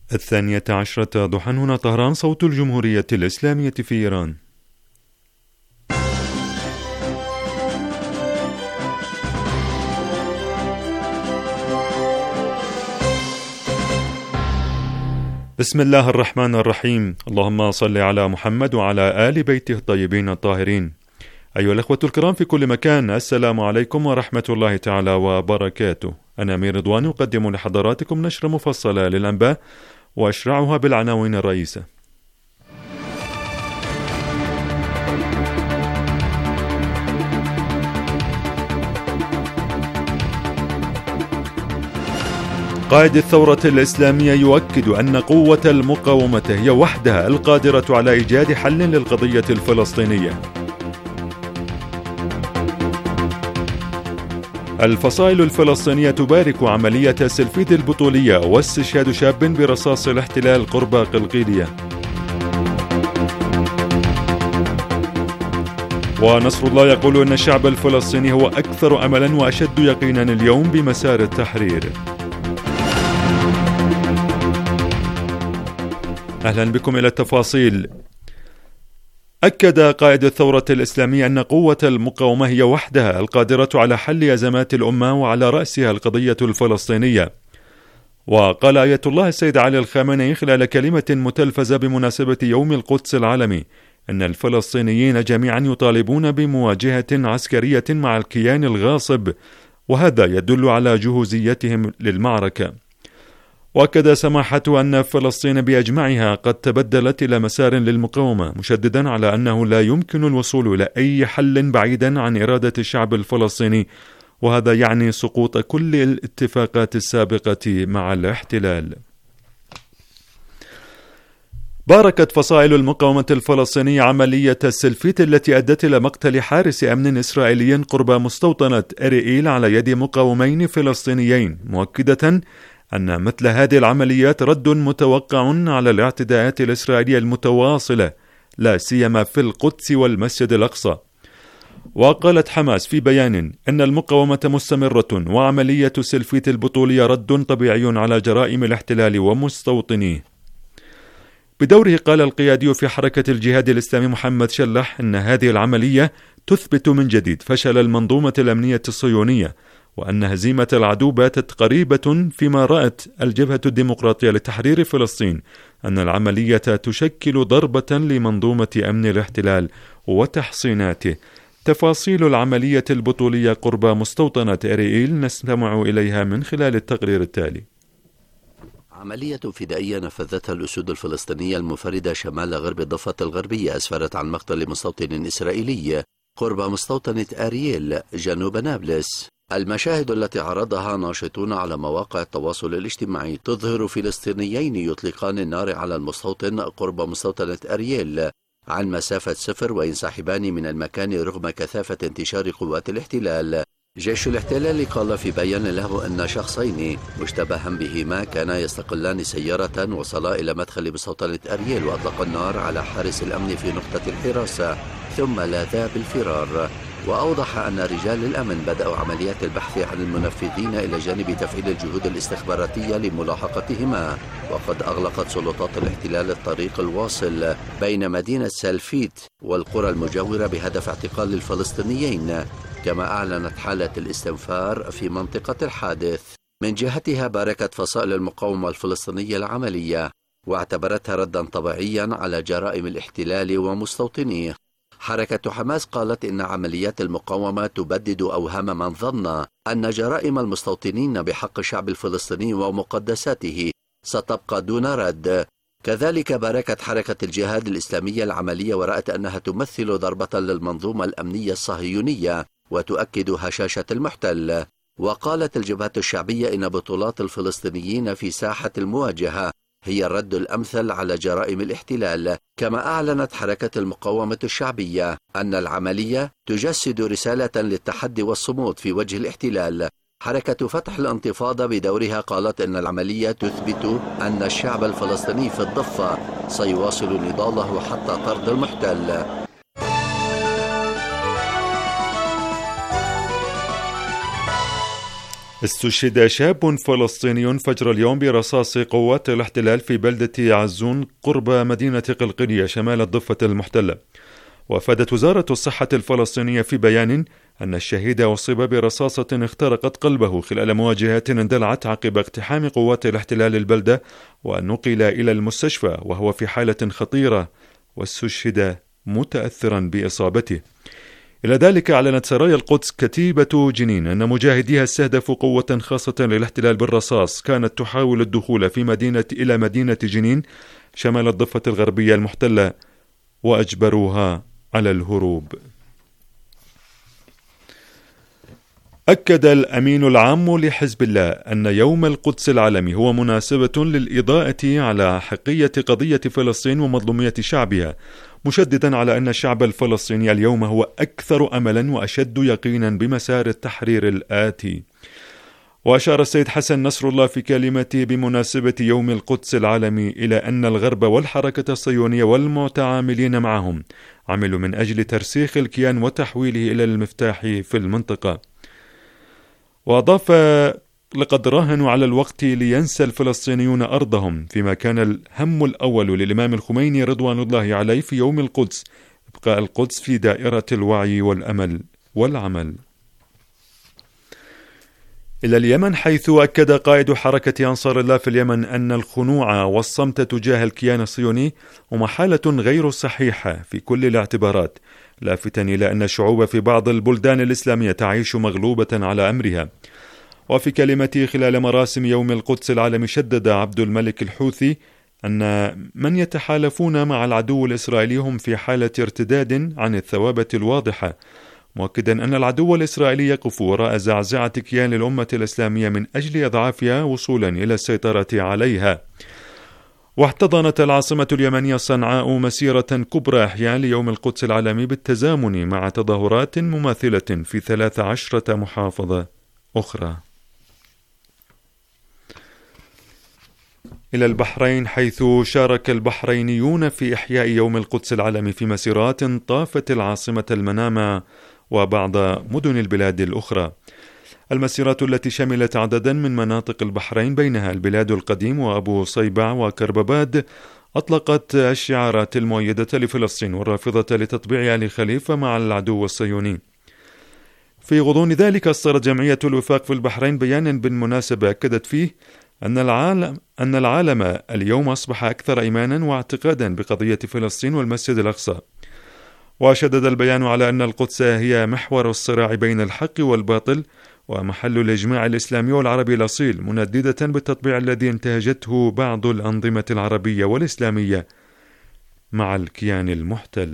12 ضحى. هنا طهران، صوت الجمهورية الإسلامية في إيران. بسم الله الرحمن الرحيم. اللهم صل على محمد وعلى آل بيته الطيبين الطاهرين. أيها الأخوة الكرام في كل مكان، السلام عليكم ورحمة الله تعالى وبركاته. أنا أمير رضواني أقدم لحضراتكم نشرة مفصلة للأنباء وأشرعها بالعناوين الرئيسة. قائد الثورة الإسلامية يؤكد أن قوة المقاومة هي وحدها القادرة على إيجاد حل للقضية الفلسطينية. الفصائل الفلسطينية تبارك عملية سلفيد البطولية واستشهاد شاب برصاص الاحتلال قرب قلقيلية. ونصر الله يقول أن الشعب الفلسطيني هو أكثر أملا وأشد يقينا اليوم بمسار التحرير. أهلا بكم إلى التفاصيل. أكد قائد الثورة الإسلامية أن قوة المقاومة هي وحدها القادرة على حل أزمات الأمة وعلى رأسها القضية الفلسطينية. وقال آية الله السيد علي الخامنئي خلال كلمة متلفزة بمناسبة يوم القدس العالمي أن الفلسطينيين جميعا يطالبون بمواجهة عسكرية مع الكيان الغاصب، وهذا يدل على جهوزيتهم للمعركة. وأكد سماحته أن فلسطين بأجمعها قد تبدلت إلى مسار للمقاومة، مشددا على أنه لا يمكن الوصول إلى أي حل بعيدا عن إرادة الشعب الفلسطيني، وهذا يعني سقوط كل الاتفاقات السابقة مع الاحتلال. باركت فصائل المقاومة الفلسطينية عملية السلفيت التي أدت إلى مقتل حارس أمن إسرائيلي قرب مستوطنة أريئيل على يد مقاومين فلسطينيين، مؤكدة أن مثل هذه العمليات رد متوقع على الاعتداءات الإسرائيلية المتواصلة، لا سيما في القدس والمسجد الأقصى. وقالت حماس في بيان أن المقاومة مستمرة، وعملية سلفيت البطولية رد طبيعي على جرائم الاحتلال ومستوطنيه. بدوره قال القيادي في حركة الجهاد الإسلامي محمد شلح أن هذه العملية تثبت من جديد فشل المنظومة الأمنية الصهيونية، وأن هزيمة العدو باتت قريبة، فيما رأت الجبهة الديمقراطية لتحرير فلسطين أن العملية تشكل ضربة لمنظومة أمن الاحتلال وتحصيناته. تفاصيل العملية البطولية قرب مستوطنة أريئيل نستمع إليها من خلال التقرير التالي. عملية فدائية نفذتها الأسود الفلسطينية المنفردة شمال غرب الضفة الغربية أسفرت عن مقتل مستوطن إسرائيلي قرب مستوطنة أريئيل جنوب نابلس. المشاهد التي عرضها ناشطون على مواقع التواصل الاجتماعي تظهر فلسطينيين يطلقان النار على المستوطن قرب مستوطنة أريئيل عن مسافة 0 وينسحبان من المكان رغم كثافة انتشار قوات الاحتلال. جيش الاحتلال قال في بيان له أن شخصين مشتبها بهما كانا يستقلان سيارة وصلا إلى مدخل مستوطنة أريئيل وأطلقا النار على حارس الأمن في نقطة الحراسة ثم لاذا بالفرار. وأوضح أن رجال الأمن بدأوا عمليات البحث عن المنفذين إلى جانب تفعيل الجهود الاستخباراتية لملاحقتهما. وقد أغلقت سلطات الاحتلال الطريق الواصل بين مدينة سلفيت والقرى المجاورة بهدف اعتقال الفلسطينيين، كما أعلنت حالة الاستنفار في منطقة الحادث. من جهتها باركت فصائل المقاومة الفلسطينية العملية واعتبرتها ردا طبيعيا على جرائم الاحتلال ومستوطنيه. حركة حماس قالت إن عمليات المقاومة تبدد أوهام من ظن أن جرائم المستوطنين بحق الشعب الفلسطيني ومقدساته ستبقى دون رد. كذلك باركت حركة الجهاد الإسلامية العملية ورأت أنها تمثل ضربة للمنظومة الأمنية الصهيونية وتؤكد هشاشة المحتل. وقالت الجبهة الشعبية إن بطولات الفلسطينيين في ساحة المواجهة هي الرد الأمثل على جرائم الاحتلال. كما أعلنت حركة المقاومة الشعبية أن العملية تجسد رسالة للتحدي والصمود في وجه الاحتلال. حركة فتح الانتفاضة بدورها قالت أن العملية تثبت أن الشعب الفلسطيني في الضفة سيواصل نضاله حتى طرد المحتل. استشهد شاب فلسطيني فجر اليوم برصاص قوات الاحتلال في بلدة عزون قرب مدينة قلقلية شمال الضفة المحتلة. وأفادت وزارة الصحة الفلسطينية في بيان أن الشهيد أصيب برصاصة اخترقت قلبه خلال مواجهات اندلعت عقب اقتحام قوات الاحتلال البلدة، ونقل إلى المستشفى وهو في حالة خطيرة، واستشهد متأثرا بإصابته. إلى ذلك أعلنت سرايا القدس كتيبة جنين أن مجاهديها استهدفوا قوة خاصة للاحتلال بالرصاص كانت تحاول الدخول إلى مدينة جنين شمال الضفة الغربية المحتلة، وأجبروها على الهروب. أكد الأمين العام لحزب الله أن يوم القدس العالمي هو مناسبة للإضاءة على حقية قضية فلسطين ومظلومية شعبها، مشددا على أن الشعب الفلسطيني اليوم هو أكثر أملا وأشد يقينا بمسار التحرير الآتي. وأشار السيد حسن نصر الله في كلمته بمناسبة يوم القدس العالمي إلى أن الغرب والحركة الصهيونية والمتعاملين معهم عملوا من أجل ترسيخ الكيان وتحويله إلى المفتاح في المنطقة. وأضاف: لقد راهنوا على الوقت لينسى الفلسطينيون أرضهم، فيما كان الهم الأول للإمام الخميني رضوان الله عليه في يوم القدس إبقاء القدس في دائرة الوعي والأمل والعمل. إلى اليمن، حيث أكد قائد حركة أنصار الله في اليمن أن الخنوع والصمت تجاه الكيان الصهيوني هما حالة غير صحيحة في كل الاعتبارات، لافتا إلى أن الشعوب في بعض البلدان الإسلامية تعيش مغلوبة على أمرها. وفي كلمته خلال مراسم يوم القدس العالمي شدد عبد الملك الحوثي أن من يتحالفون مع العدو الإسرائيلي هم في حالة ارتداد عن الثوابت الواضحة، مؤكدا أن العدو الإسرائيلي يقف وراء زعزعة كيان الأمة الإسلامية من أجل إضعافها وصولا إلى السيطرة عليها. واحتضنت العاصمة اليمنية صنعاء مسيرة كبرى إحياء ليوم القدس العالمي بالتزامن مع تظاهرات مماثلة في 13 محافظة أخرى. إلى البحرين، حيث شارك البحرينيون في إحياء يوم القدس العالمي في مسيرات طافت العاصمة المنامة وبعض مدن البلاد الأخرى. المسيرات التي شملت عددا من مناطق البحرين بينها البلاد القديم وأبو صيبع وكربباد أطلقت الشعارات المؤيدة لفلسطين والرافضة لتطبيع آل خليفة مع العدو الصهيوني. في غضون ذلك أصدرت جمعية الوفاق في البحرين بيانا بالمناسبة أكدت فيه أن العالم اليوم أصبح أكثر إيمانا واعتقادا بقضية فلسطين والمسجد الأقصى. وشدد البيان على أن القدس هي محور الصراع بين الحق والباطل ومحل الإجماع الإسلامي والعربي الأصيل، منددة بالتطبيع الذي انتهجته بعض الأنظمة العربية والإسلامية مع الكيان المحتل.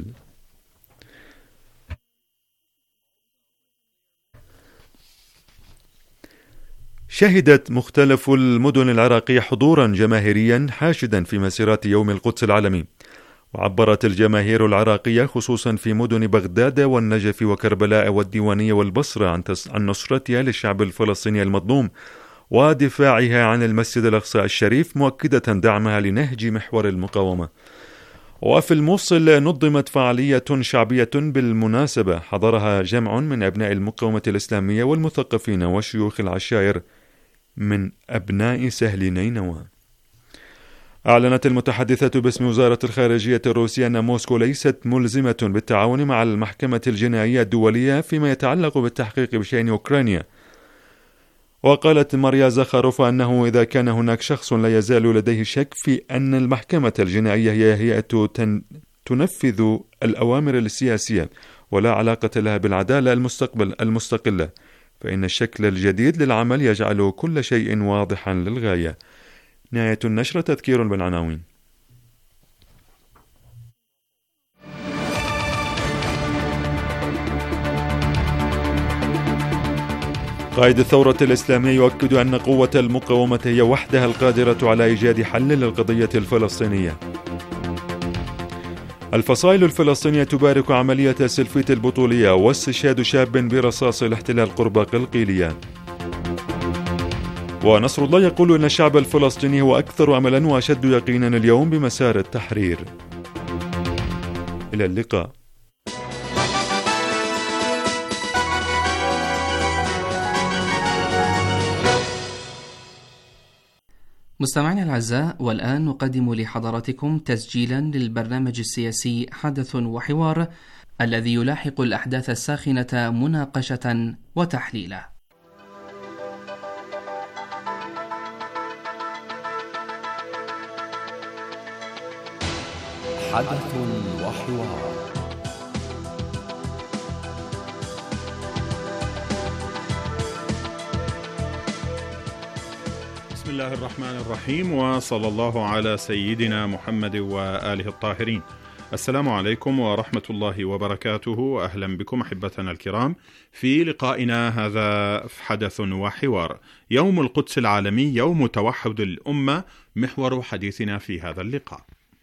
شهدت مختلف المدن العراقية حضورا جماهيريا حاشدا في مسيرات يوم القدس العالمي، وعبرت الجماهير العراقية خصوصا في مدن بغداد والنجف وكربلاء والديوانية والبصرة عن نصرتها للشعب الفلسطيني المظلوم ودفاعها عن المسجد الأقصى الشريف، مؤكدة دعمها لنهج محور المقاومة. وفي الموصل نظمت فعالية شعبية بالمناسبة حضرها جمع من أبناء المقاومة الإسلامية والمثقفين وشيوخ العشائر من أبناء سهل نينوى. أعلنت المتحدثة باسم وزارة الخارجية الروسية أن موسكو ليست ملزمة بالتعاون مع المحكمة الجنائية الدولية فيما يتعلق بالتحقيق بشأن أوكرانيا. وقالت ماريا زخاروفا أنه إذا كان هناك شخص لا يزال لديه شك في أن المحكمة الجنائية هي هيئة تنفذ الأوامر السياسية ولا علاقة لها بالعدالة المستقلة، فإن الشكل الجديد للعمل يجعل كل شيء واضحا للغاية. نهاية النشرة. تذكير بالعناوين. قائد الثورة الإسلامية يؤكد أن قوة المقاومة هي وحدها القادرة على إيجاد حل للقضية الفلسطينية. الفصائل الفلسطينية تبارك عملية سلفيت البطولية واستشهاد شاب برصاص الاحتلال قرب قلقيلية. ونصر الله يقول أن الشعب الفلسطيني هو أكثر أملا وأشد يقينا اليوم بمسار التحرير. إلى اللقاء. مستمعينا الأعزاء، والآن نقدم لحضراتكم تسجيلا للبرنامج السياسي حدث وحوار الذي يلاحق الأحداث الساخنة مناقشة وتحليلا. حدث وحوار. بسم الله الرحمن الرحيم، وصلى الله على سيدنا محمد وآله الطاهرين. السلام عليكم ورحمة الله وبركاته، أهلا بكم أحبتنا الكرام في لقائنا هذا في حدث وحوار. يوم القدس العالمي، يوم توحد الأمة، محور حديثنا في هذا اللقاء.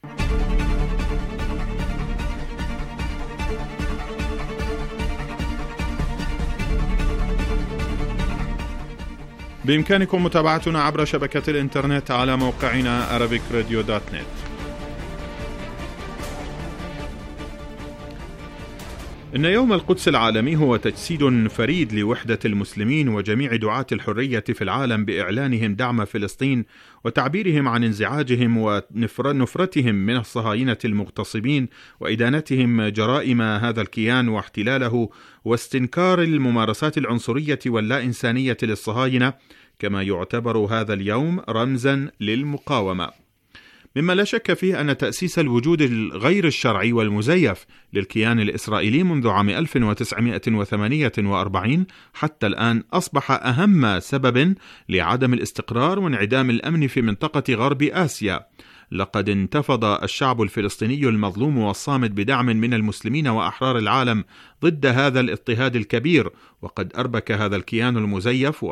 بإمكانكم متابعتنا عبر شبكة الإنترنت على موقعنا arabicradio.net. إن يوم القدس العالمي هو تجسيد فريد لوحدة المسلمين وجميع دعاة الحرية في العالم بإعلانهم دعم فلسطين وتعبيرهم عن انزعاجهم ونفرتهم من الصهاينة المغتصبين وإدانتهم جرائم هذا الكيان واحتلاله واستنكار الممارسات العنصرية واللا إنسانية للصهاينة، كما يعتبر هذا اليوم رمزا للمقاومة. مما لا شك فيه أن تأسيس الوجود الغير الشرعي والمزيف للكيان الإسرائيلي منذ عام 1948 حتى الآن أصبح أهم سبب لعدم الاستقرار وانعدام الأمن في منطقة غرب آسيا. لقد انتفض الشعب الفلسطيني المظلوم والصامت بدعم من المسلمين وأحرار العالم ضد هذا الاضطهاد الكبير، وقد أربك هذا الكيان المزيف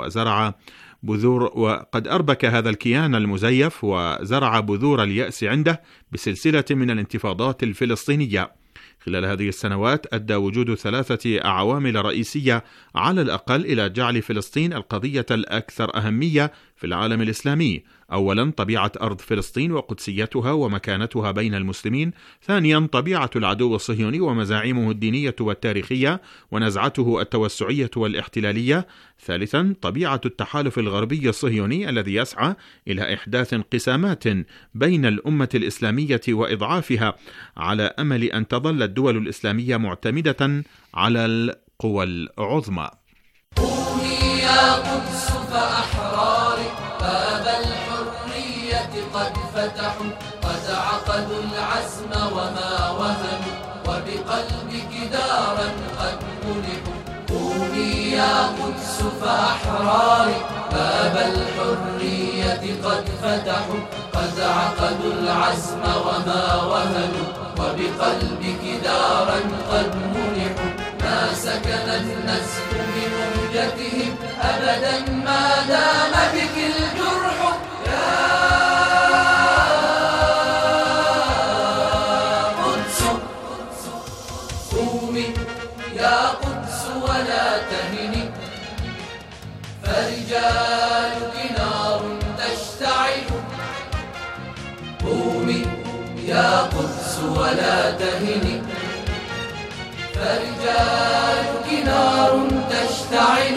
وزرع بذور اليأس عنده بسلسلة من الانتفاضات الفلسطينية. خلال هذه السنوات أدى وجود 3 عوامل رئيسية على الأقل إلى جعل فلسطين القضية الأكثر أهمية في العالم الإسلامي. أولا، طبيعة أرض فلسطين وقدسيتها ومكانتها بين المسلمين. ثانيا، طبيعة العدو الصهيوني ومزاعمه الدينية والتاريخية ونزعته التوسعية والاحتلالية. ثالثا، طبيعة التحالف الغربي الصهيوني الذي يسعى إلى إحداث انقسامات بين الأمة الإسلامية وإضعافها على أمل أن تظل الدول الإسلامية معتمدة على القوى العظمى. قومي يا قدس فأحراري، باب الحرية قد فتحوا، قد عقدوا العزم وما وهنوا، وبقلبك دارا قد ملكوا. قومي يا قدس فأحراري، باب الحرية قد فتحوا، قد عقدوا العزم وما وهنوا، وبقلبك دارا قد ملكوا. ما سكن النزف بمهجتهم أبدا ما دام بك الجرح. يا قدس قومي يا قدس ولا تهني، فرجالك نار تشتعل. قومي يا قدس ولا تهني، فرجالك نار تشتعل.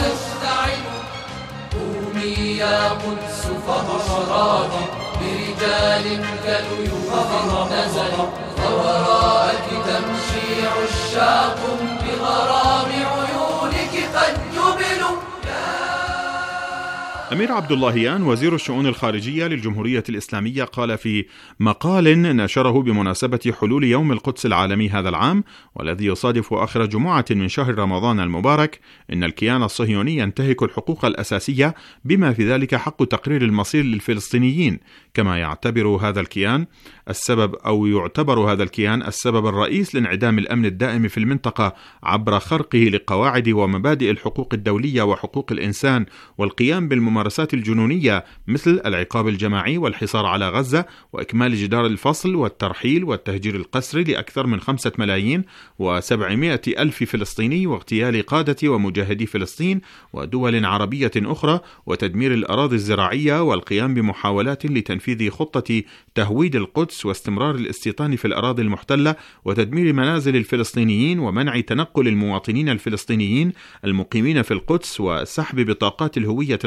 قومي يا قدس فبشراك برجال كاليوف نزل، ووراءك تمشي عشاق بغرام عيونك قد جبلوا. أمير عبد اللهيان وزير الشؤون الخارجية للجمهورية الإسلامية قال في مقال نشره بمناسبة حلول يوم القدس العالمي هذا العام، والذي يصادف آخر جمعة من شهر رمضان المبارك، إن الكيان الصهيوني ينتهك الحقوق الأساسية بما في ذلك حق تقرير المصير للفلسطينيين، كما يعتبر هذا الكيان السبب الرئيس لانعدام الأمن الدائم في المنطقة عبر خرقه لقواعد ومبادئ الحقوق الدولية وحقوق الإنسان، والقيام بالممارسات الجنونية مثل العقاب الجماعي والحصار على غزة وإكمال جدار الفصل والترحيل والتهجير القسري لأكثر من 5,700,000 فلسطيني، واغتيال قادة ومجاهدي فلسطين ودول عربية أخرى، وتدمير الأراضي الزراعية، والقيام بمحاولات لتنفيذ خطة تهويد القدس واستمرار الاستيطان في الأراضي المحتلة وتدمير منازل الفلسطينيين ومنع تنقل المواطنين الفلسطينيين المقيمين في القدس وسحب بطاقات الهوية الخاصة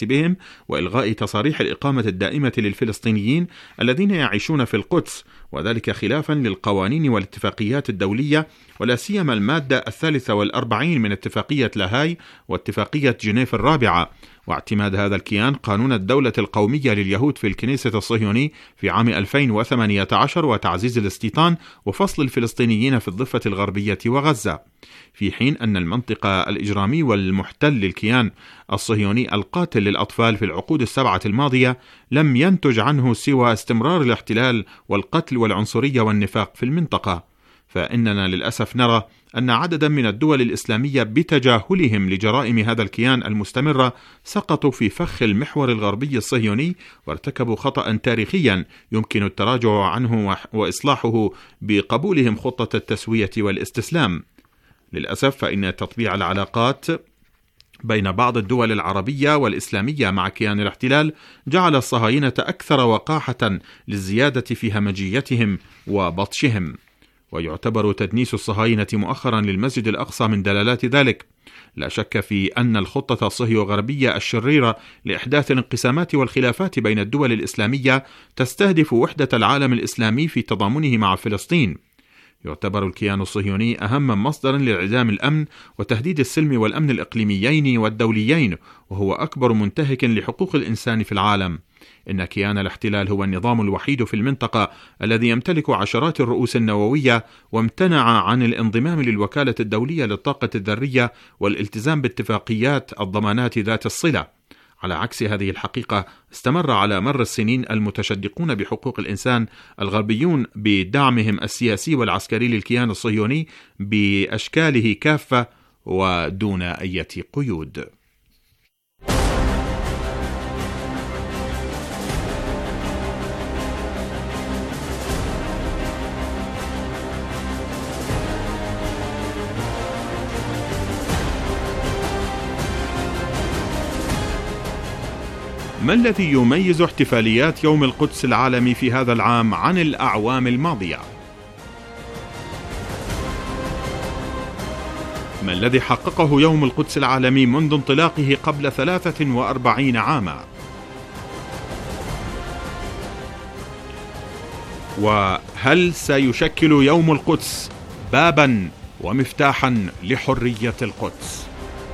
بهم وإلغاء تصاريح الإقامة الدائمة للفلسطينيين الذين يعيشون في القدس، وذلك خلافا للقوانين والاتفاقيات الدولية، ولا سيما المادة 43 من اتفاقية لاهاي واتفاقية جنيف الرابعة، واعتماد هذا الكيان قانون الدولة القومية لليهود في الكنيسة الصهيوني في عام 2018 وتعزيز الاستيطان وفصل الفلسطينيين في الضفة الغربية وغزة، في حين أن المنطقة الإجرامي والمحتل للكيان الصهيوني القاتل للأطفال في العقود السبعة الماضية لم ينتج عنه سوى استمرار الاحتلال والقتل والعنصرية والنفاق في المنطقة. فإننا للأسف نرى أن عددا من الدول الإسلامية بتجاهلهم لجرائم هذا الكيان المستمرة سقطوا في فخ المحور الغربي الصهيوني وارتكبوا خطأ تاريخيا يمكن التراجع عنه وإصلاحه بقبولهم خطة التسوية والاستسلام. للأسف فإن تطبيع العلاقات بين بعض الدول العربية والإسلامية مع كيان الاحتلال جعل الصهاينة أكثر وقاحة للزيادة في همجيتهم وبطشهم، ويعتبر تدنيس الصهاينة مؤخرا للمسجد الأقصى من دلالات ذلك. لا شك في أن الخطة الصهيو-غربية الشريرة لإحداث الانقسامات والخلافات بين الدول الإسلامية تستهدف وحدة العالم الإسلامي في تضامنه مع فلسطين. يعتبر الكيان الصهيوني أهم مصدر لانعدام الأمن وتهديد السلم والأمن الإقليميين والدوليين، وهو أكبر منتهك لحقوق الإنسان في العالم. إن كيان الاحتلال هو النظام الوحيد في المنطقة الذي يمتلك عشرات الرؤوس النووية وامتنع عن الانضمام للوكالة الدولية للطاقة الذرية والالتزام باتفاقيات الضمانات ذات الصلة. على عكس هذه الحقيقة، استمر على مر السنين المتشدقون بحقوق الإنسان الغربيون بدعمهم السياسي والعسكري للكيان الصهيوني بأشكاله كافة ودون أي قيود. ما الذي يميز احتفاليات يوم القدس العالمي في هذا العام عن الأعوام الماضية؟ ما الذي حققه يوم القدس العالمي منذ انطلاقه قبل 43 عاما؟ وهل سيشكل يوم القدس بابا ومفتاحا لحرية القدس؟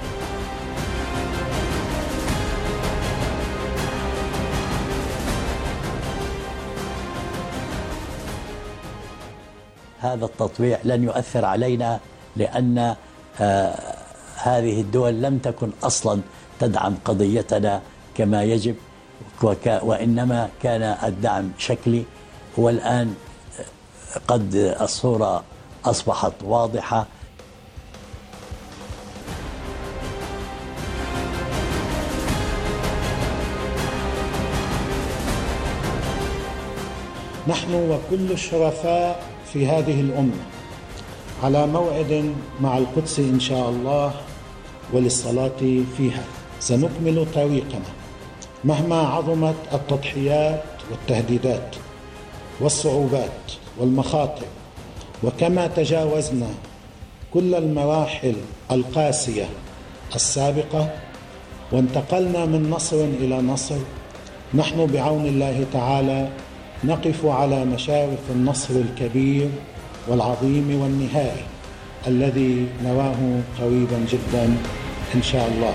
هذا التطبيع لن يؤثر علينا، لأن هذه الدول لم تكن أصلا تدعم قضيتنا كما يجب، وإنما كان الدعم شكلي، والآن قد الصورة أصبحت واضحة. نحن وكل الشرفاء في هذه الأمة على موعد مع القدس إن شاء الله وللصلاة فيها. سنكمل طريقنا مهما عظمت التضحيات والتهديدات والصعوبات والمخاطر، وكما تجاوزنا كل المراحل القاسية السابقة وانتقلنا من نصر إلى نصر، نحن بعون الله تعالى نقف على مشارف النصر الكبير والعظيم والنهائي الذي نراه قريبا جدا إن شاء الله.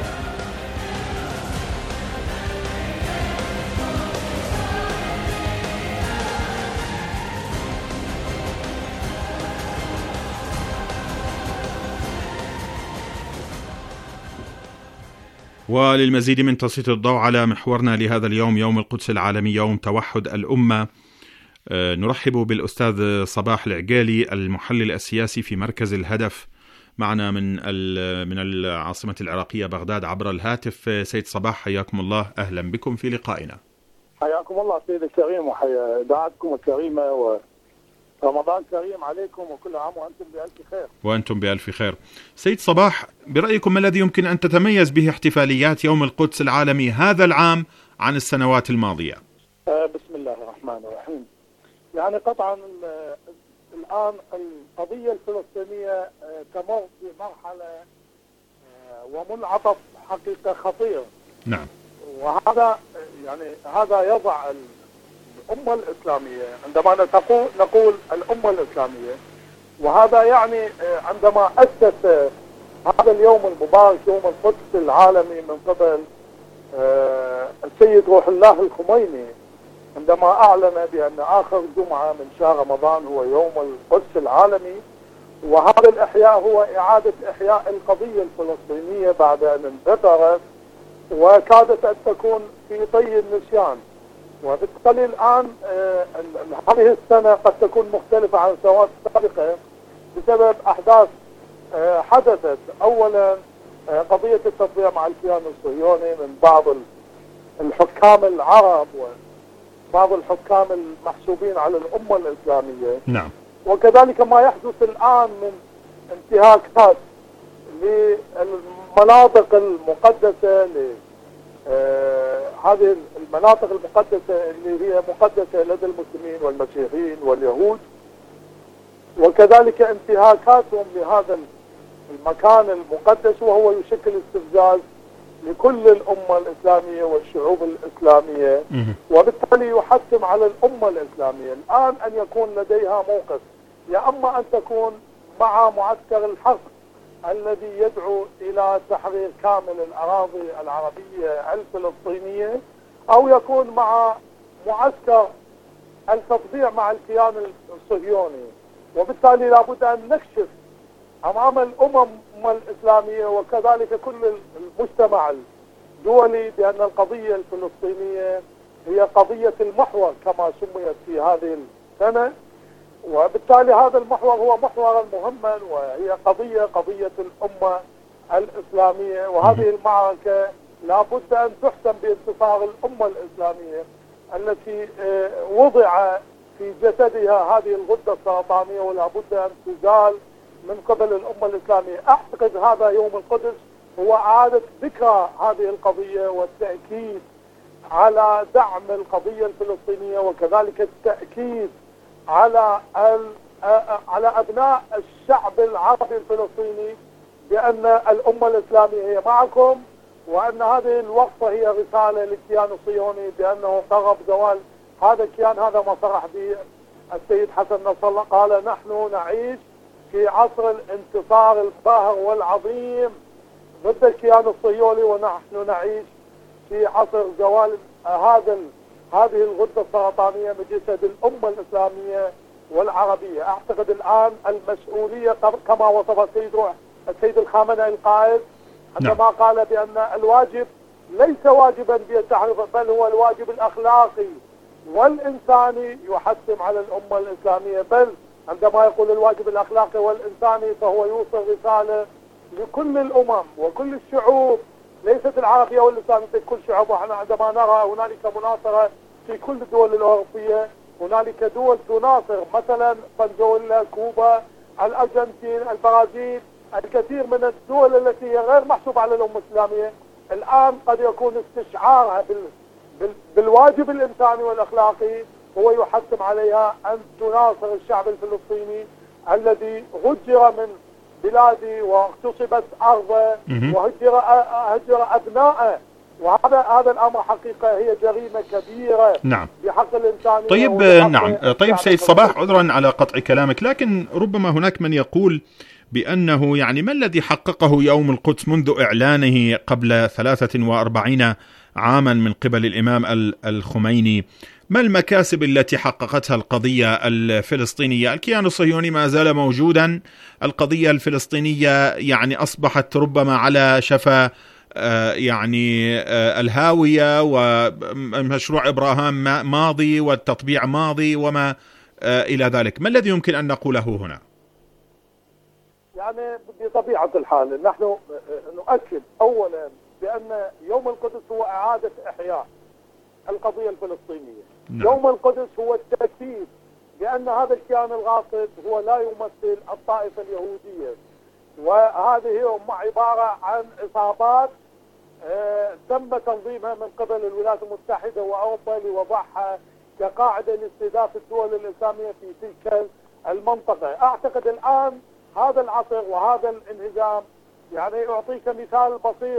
وللمزيد من تسليط الضوء على محورنا لهذا اليوم، يوم القدس العالمي، يوم توحد الأمة، نرحب بالأستاذ صباح العقالي المحلل السياسي في مركز الهدف معنا من العاصمة العراقية بغداد عبر الهاتف. سيد صباح، حياكم الله، أهلا بكم في لقائنا. حياكم الله سيد الكريم، وحيا إذاعتكم الكريمة، ورمضان كريم عليكم، وكل عام وأنتم بألف خير. وأنتم بألف خير. سيد صباح، برأيكم ما الذي يمكن أن تتميز به احتفاليات يوم القدس العالمي هذا العام عن السنوات الماضية؟ بسم الله الرحمن الرحيم. يعني قطعا الآن القضية الفلسطينية تمر بمرحلة ومنعطف حقيقة خطير. نعم. وهذا يعني هذا يضع الأمة الإسلامية، عندما نقول الأمة الإسلامية، وهذا يعني عندما أسس هذا اليوم المبارك يوم القدس العالمي من قبل السيد روح الله الخميني، عندما أعلن بأن آخر جمعة من شهر رمضان هو يوم القدس العالمي، وهذا الإحياء هو إعادة إحياء القضية الفلسطينية بعد أن اندثرت وكادت أن تكون في طي النسيان. وبالتالي الآن هذه السنة قد تكون مختلفة عن السنوات السابقة بسبب أحداث حدثت. أولا قضية التطبيع مع الكيان الصهيوني من بعض الحكام العرب وبعض الحكام المحسوبين على الأمة الإسلامية. نعم. وكذلك ما يحدث الآن من انتهاكات للمناطق المقدسة، هذه المناطق المقدسة اللي هي مقدسة لدى المسلمين والمسيحيين واليهود، وكذلك انتهاكاتهم لهذا المكان المقدس، وهو يشكل استفزاز لكل الأمة الإسلامية والشعوب الإسلامية، وبالتالي يحتم على الأمة الإسلامية الآن أن يكون لديها موقف، يا أما أن تكون مع معسكر الحق الذي يدعو إلى تحرير كامل الأراضي العربية الفلسطينية، أو يكون مع معسكر التطبيع مع الكيان الصهيوني. وبالتالي لابد أن نكشف أمام الأمم الإسلامية وكذلك كل المجتمع الدولي بأن القضية الفلسطينية هي قضية المحور كما سميت في هذه السنة، وبالتالي هذا المحور هو محورا مهما، وهي قضية الأمة الإسلامية. وهذه المعركة لابد أن تحسم بانتصار الأمة الإسلامية التي وضع في جسدها هذه الغدة السرطانية، ولابد أن تزال من قبل الأمة الإسلامية. أعتقد هذا يوم القدس هو إعادة ذكرى هذه القضية والتأكيد على دعم القضية الفلسطينية، وكذلك التأكيد على أبناء الشعب العربي الفلسطيني بأن الأمة الإسلامية هي معكم، وأن هذه الوقفة هي رسالة للكيان الصهيوني بأنه قرب زوال هذا الكيان. هذا ما صرح به السيد حسن نصر الله، قال نحن نعيش في عصر الانتصار الباهر والعظيم ضد الكيان الصهيوني، ونحن نعيش في عصر زوال هذه الغدة السرطانية من جسد الأمة الإسلامية والعربية. أعتقد الآن المسؤولية كما وصف السيد الخامنئي القائد عندما قال بأن الواجب ليس واجبا بالتحريف، بل هو الواجب الأخلاقي والإنساني يحتم على الأمة الإسلامية. بل عندما يقول الواجب الأخلاقي والإنساني فهو يوصل رسالة لكل الأمم وكل الشعوب، ليست العربية والإسلامية، كل شعوب. ونحن عندما نرى هنالك مناصرة في كل الدول الأوروبية، هنالك دول تناصر مثلا فنزويلا، كوبا، الأرجنتين، البرازيل، الكثير من الدول التي هي غير محسوبة على الأمة الإسلامية. الآن قد يكون استشعارها بالواجب الإنساني والأخلاقي هو يحتم عليها أن تناصر الشعب الفلسطيني الذي هجر من بلاده واغتصبت أرضه وهجر أبنائه، وهذا الأمر حقيقة هي جريمة كبيرة. نعم. بحق الإنسانية. طيب نعم. طيب سيد صباح، عذرا على قطع كلامك، لكن ربما هناك من يقول بأنه يعني ما الذي حققه يوم القدس منذ إعلانه قبل 43 عاما من قبل الإمام الخميني؟ ما المكاسب التي حققتها القضية الفلسطينية؟ الكيان الصهيوني ما زال موجودا، القضية الفلسطينية يعني أصبحت ربما على شفا يعني الهاوية، ومشروع إبراهام ماضي والتطبيع ماضي وما إلى ذلك. ما الذي يمكن أن نقوله هنا؟ يعني بطبيعة الحال نحن نؤكد أولا بأن يوم القدس هو إعادة إحياء القضية الفلسطينية. نعم. يوم القدس هو التأكيد بأن هذا الكيان الغاصب هو لا يمثل الطائفة اليهودية، وهذه هم عبارة عن عصابات تم تنظيمها من قبل الولايات المتحدة وأوروبا لوضعها كقاعدة لاستهداف الدول الإسلامية في تلك المنطقة. أعتقد الآن هذا العصر وهذا الانهزام، يعني أعطيك مثال بسيط،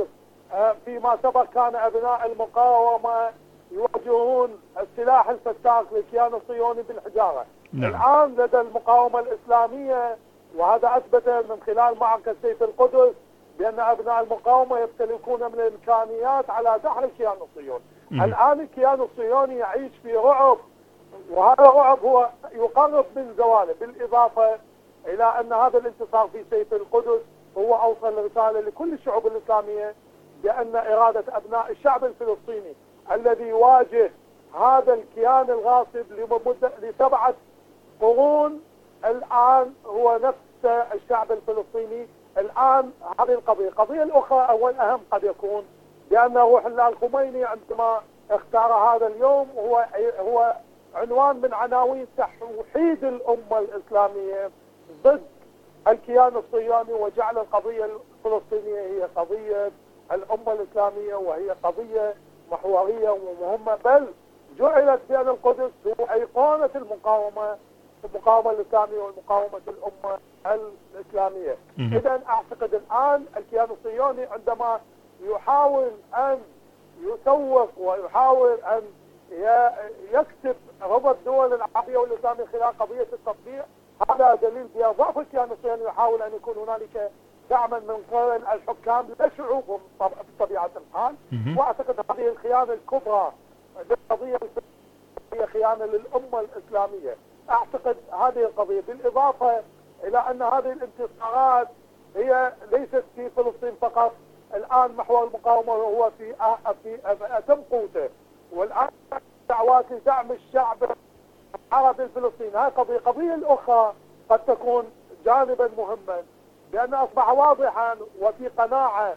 فيما سبق كان أبناء المقاومة يواجهون السلاح الفتاك للكيان الصهيوني بالحجارة. الآن لدى المقاومة الإسلامية، وهذا أثبت من خلال معركة سيف القدس، بأن أبناء المقاومة يمتلكون من الإمكانيات على دحر الكيان الصهيوني. الآن الكيان الصهيوني يعيش في رعب، وهذا الرعب هو يقرب من زواله، بالإضافة إلى أن هذا الانتصار في سيف القدس هو أوصل رسالة لكل الشعوب الإسلامية بأن إرادة أبناء الشعب الفلسطيني الذي يواجه هذا الكيان الغاصب ل7 قرون الآن هو نفس الشعب الفلسطيني. الآن هذه القضية الأخرى أو الأهم قد يكون بأن روح الله الخميني عندما اختار هذا اليوم هو عنوان من عناوين توحيد الأمة الإسلامية ضد الكيان الصهيوني، وجعل القضية الفلسطينية هي قضية الأمة الإسلامية، وهي قضية محورية ومهمة، بل جعلت بأن القدس هو أيقونة المقاومة الإسلامية والمقاومة الأمة الإسلامية. إذن أعتقد الآن الكيان الصهيوني عندما يحاول أن يسوق ويحاول أن يكسب رضا الدول العربية والإسلامية خلال قضية التطبيع، هذا دليل بضعف الكيان الصهيوني. يحاول أن يكون هنالك دعما من قبل الحكام لا شعوبهم بطبيعة الحال. وأعتقد هذه الخيانة الكبرى للقضية هي خيانة للأمة الإسلامية. أعتقد هذه القضية، بالإضافة إلى أن هذه الانتصارات هي ليست في فلسطين فقط. الآن محور المقاومة هو في أتم قوته، والآن دعوات لدعم الشعب العربي الفلسطيني. هذه قضية الأخرى قد تكون جانبا مهما، لأن أصبح واضحا وفي قناعة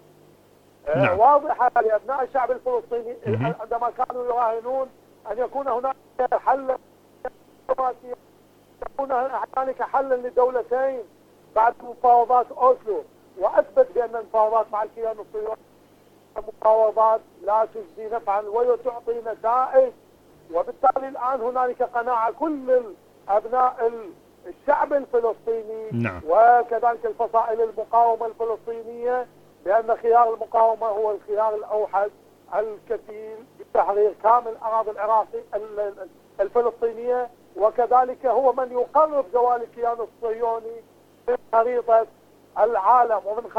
واضحة لأبناء الشعب الفلسطيني عندما كانوا يراهنون أن يكون هناك حل، يكون هناك حل للدولتين بعد مفاوضات أوسلو، وأثبت بأن المفاوضات مع الكيان الصهيوني مفاوضات لا تجدي نفعا وتعطي نتائج. وبالتالي الآن هنالك قناعة كل أبناء الشعب الفلسطيني وكذلك الفصائل المقاومة الفلسطينية بأن خيار المقاومة هو الخيار الأوحد الكفيل بتحرير كامل أراضي العراقي الفلسطينية، وكذلك هو من يقرب زوال الكيان الصهيوني من خريطة العالم ومن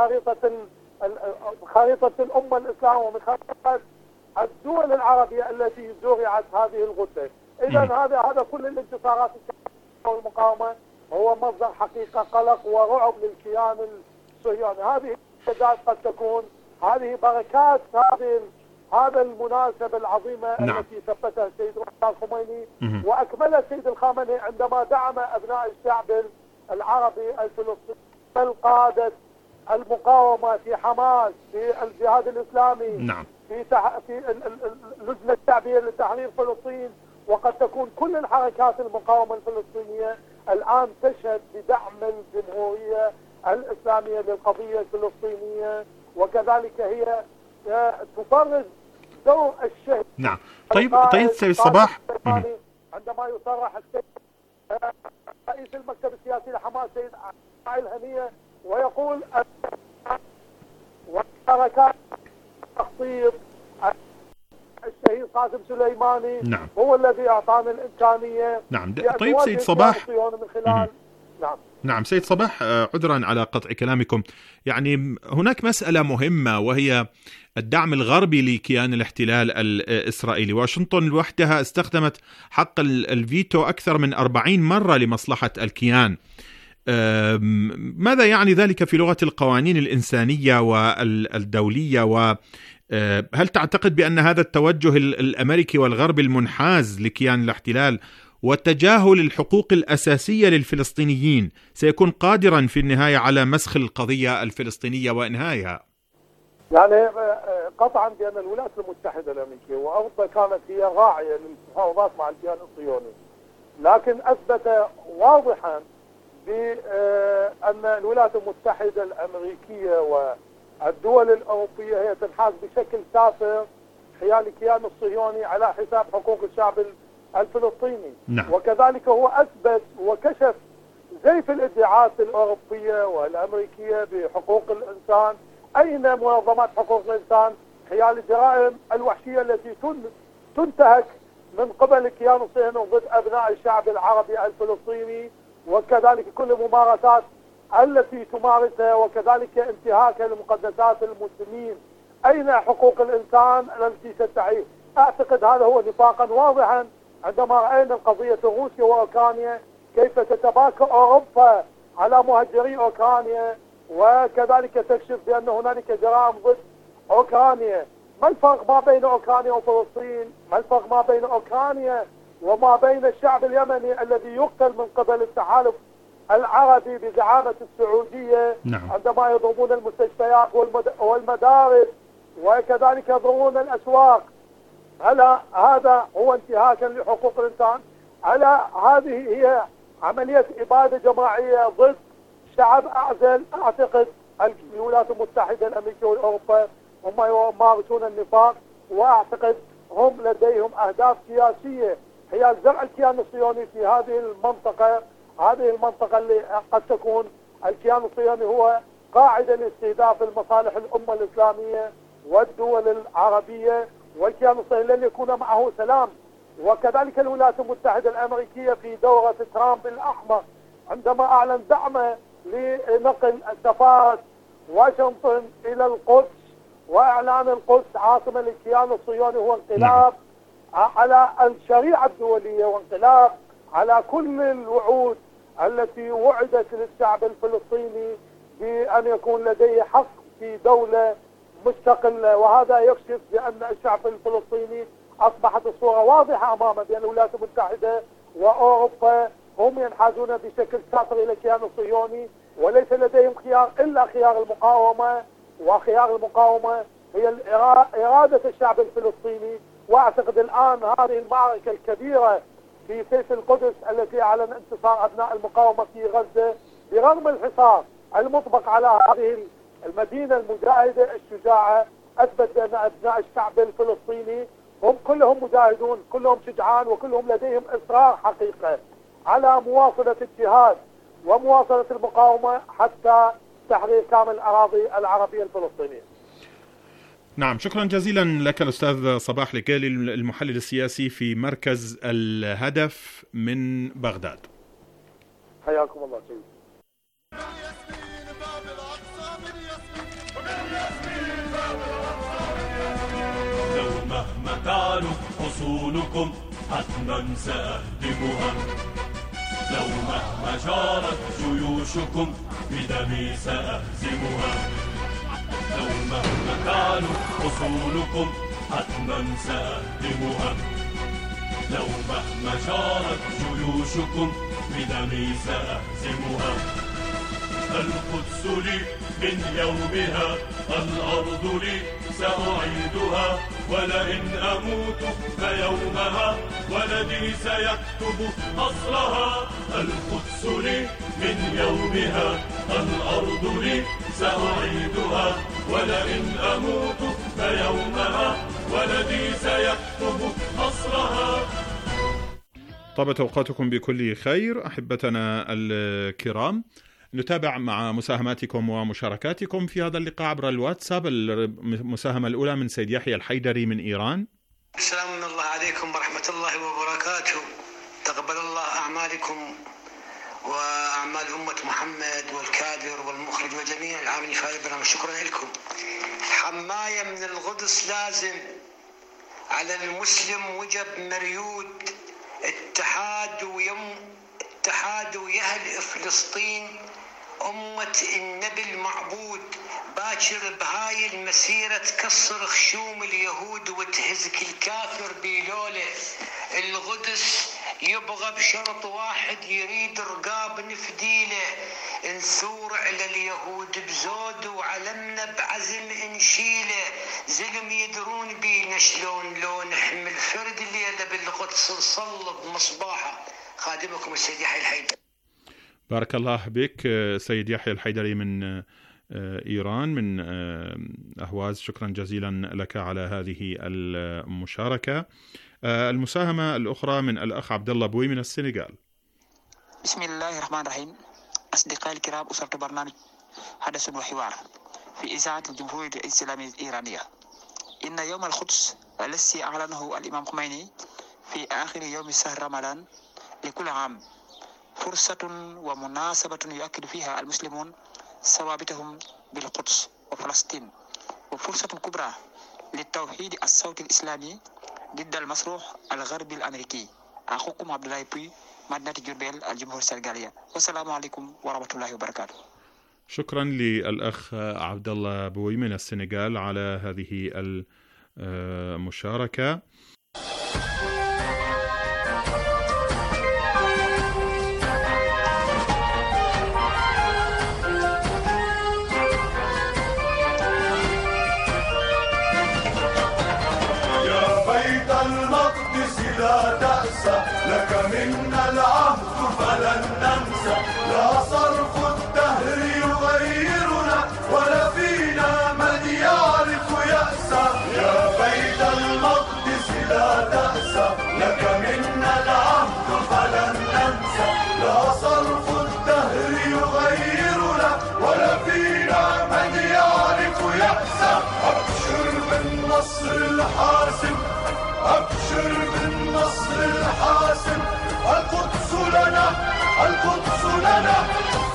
خريطة الأمة الإسلامية ومن خريطة الدول العربية التي زرعت هذه الغدة. إذا هذا كل الانتصارات والمقاومة هو مصدر حقيقة قلق ورعب للكيان الصهيوني. هذه الإنجازات قد تكون هذه بركات هذا المناسبة العظيمة التي ثبتها السيد الخميني وأكملها السيد الخامنئي عندما دعم أبناء الشعب العربي الفلسطيني، بل قادة المقاومة في حماس، في الجهاد الإسلامي، في اللجنة الشعبية لتحرير فلسطين. وقد تكون كل الحركات المقاومة الفلسطينية الآن تشهد بدعم الجمهورية الإسلامية للقضية الفلسطينية، وكذلك هي تفرز دور الشهيد. طيب سيد صباح، عندما يصرح السيد رئيس المكتب السياسي لحماس سيد اسماعيل هنية ويقول وحركات تخطيط الشهيد قاسم سليماني هو الذي أعطانا الإمكانية. طيب سيد صباح، من خلال نعم سيد صباح، عذرا على قطع كلامكم، يعني هناك مسألة مهمة وهي الدعم الغربي لكيان الاحتلال الإسرائيلي. واشنطن لوحدها استخدمت حق الفيتو أكثر من 40 مرة لمصلحة الكيان. ماذا يعني ذلك في لغة القوانين الإنسانية والدولية؟ وهل تعتقد بأن هذا التوجه الأمريكي والغربي المنحاز لكيان الاحتلال وتجاهل الحقوق الأساسية للفلسطينيين سيكون قادرا في النهاية على مسخ القضية الفلسطينية وإنهائها؟ يعني قطعا بأن الولايات المتحدة الأمريكية وأوروبا كانت هي راعية للمفاوضات مع الكيان الصهيوني، لكن أثبت واضحا بأن الولايات المتحدة الأمريكية والدول الأوروبية هي تنحاز بشكل سافر حيال الكيان الصهيوني على حساب حقوق الشعب الفلسطيني. وكذلك هو أثبت وكشف زيف الادعاءات الأوروبية والأمريكية بحقوق الإنسان أين منظمات حقوق الإنسان حيال الجرائم الوحشية التي تنتهك من قبل الكيان الصهيوني ضد أبناء الشعب العربي الفلسطيني، وكذلك كل الممارسات التي تمارسها، وكذلك انتهاك لمقدسات المسلمين. أين حقوق الإنسان التي تدعي؟ أعتقد هذا هو نفاقا واضحا عندما رأينا قضية روسيا وأوكرانيا كيف تتباكى أوروبا على مهجري أوكرانيا، وكذلك تكشف بأن هنالك جرائم ضد أوكرانيا. ما الفرق ما بين أوكرانيا وفلسطين؟ ما الفرق ما بين أوكرانيا وما بين الشعب اليمني الذي يقتل من قبل التحالف العربي بزعامة السعودية عندما يضربون المستشفيات والمدارس وكذلك يضربون الأسواق؟ ألا هذا هو انتهاكا لحقوق الإنسان؟ ألا هذه هي عملية إبادة جماعية ضد شعب أعزل؟ أعتقد الولايات المتحدة الأمريكية والأوروبا هم يمارسون النفاق، وأعتقد هم لديهم أهداف سياسية هي زرع الكيان الصهيوني في هذه المنطقة اللي قد تكون الكيان الصهيوني هو قاعدة لاستهداف المصالح الأمة الإسلامية والدول العربية، والكيان الصهيوني لن يكون معه سلام. وكذلك الولايات المتحدة الأمريكية في دورة ترامب الأحمر عندما أعلن دعمه لنقل سفارة واشنطن إلى القدس وإعلان القدس عاصمة للكيان الصهيوني هو انقلاب على الشريعة الدولية وانقلاب على كل الوعود التي وعدت للشعب الفلسطيني بأن يكون لديه حق في دولة مستقلة. وهذا يكشف بأن الشعب الفلسطيني أصبحت الصورة واضحة أمامه بأن الولايات المتحدة وأوروبا هم ينحازون بشكل ساطع إلى الكيان الصهيوني، وليس لديهم خيار إلا خيار المقاومة، وخيار المقاومة هي إرادة الشعب الفلسطيني. وأعتقد الآن هذه المعركة الكبيرة في سيف القدس التي أعلن انتصار أبناء المقاومة في غزة برغم الحصار المطبق على هذه المدينة المجاهدة الشجاعة، أثبت بأن أبناء الشعب الفلسطيني هم كلهم مجاهدون، كلهم شجعان، وكلهم لديهم إصرار حقيقة على مواصلة الجهاد ومواصلة المقاومة حتى تحرير كامل الأراضي العربية الفلسطينية. نعم، شكرا جزيلا لك الأستاذ صباح الكيلي المحلل السياسي في مركز الهدف من بغداد. حياكم الله سيدي. لو مهما كانوا حصولكم حتما سأهدمها، لو مهما جارت جيوشكم بدمي سأهزمها، لو مهما كانوا حصولكم حتما سأهدمها، لو مهما جارت جيوشكم بدمي سأهزمها. القدس لي من يومها، الأرض لي سأعيدها، ولئن أموت فيومها ولدي سيكتب أصلها. القدس لي من يومها، الأرض لي سأعيدها، ولئن أموت فيومها ولدي سيكتب أصلها. طابت أوقاتكم بكل خير أحبتنا الكرام. نتابع مع مساهماتكم ومشاركاتكم في هذا اللقاء عبر الواتساب. المساهمة الأولى من سيد يحيى الحيدري من إيران. السلام من الله عليكم ورحمة الله وبركاته. تقبل الله أعمالكم وأعمال أمة محمد والكادر والمخرج وجميع العاملين في هذا البرنامج. شكرا لكم. حماية من القدس لازم على المسلم وجب مريود اتحاد ويهل فلسطين أمة النبي المعبود. باكر بهاي المسيرة تكسر خشوم اليهود وتهزك الكافر بلوله. القدس يبغى بشرط واحد، يريد رقاب نفديله. نثور على اليهود بزود وعلمنا بعزم نشيله. زلم يدرون بينا شلون لو نحمل فرد الليلة بالقدس نصلب مصباحه. خادمكم السيد يحيى الحيدري. بارك الله بك سيد يحيى الحيدري من إيران من أهواز. شكرا جزيلا لك على هذه المشاركة. المساهمة الأخرى من الأخ عبد الله بوي من السنغال. بسم الله الرحمن الرحيم. أصدقائي الكرام، أسرة برنامج حدث وحوار، في إذاعة الجمهورية الإسلامية الإيرانية. إن يوم القدس الذي أعلنه الإمام خميني في آخر يوم شهر رمضان لكل عام فرصة ومناسبة يؤكد فيها المسلمون ثوابتهم بالقدس وفلسطين، وفرصة كبرى للتوحيد الصوت الإسلامي ضد المصروح الغربي الأمريكي. أخوكم عبد الله بوي، مدينة جربيل، الجمهورية السنغالية. والسلام عليكم ورحمة الله وبركاته. شكرا للأخ عبد الله بوي من السنغال على هذه المشاركة. لا تأسى، لك منا العهد فلن ننسى، لا صرف الدهر يغيرنا ولا فينا من يعرف يأسى. يا بيت المقدس لا تأسى، لك منا العهد فلن ننسى، لا صرف الدهر يغيرنا ولا فينا من يعرف يأسى. أبشر بالنصر الحاسم، أبشر بالنصر الحاسم، القدس لنا، القدس لنا.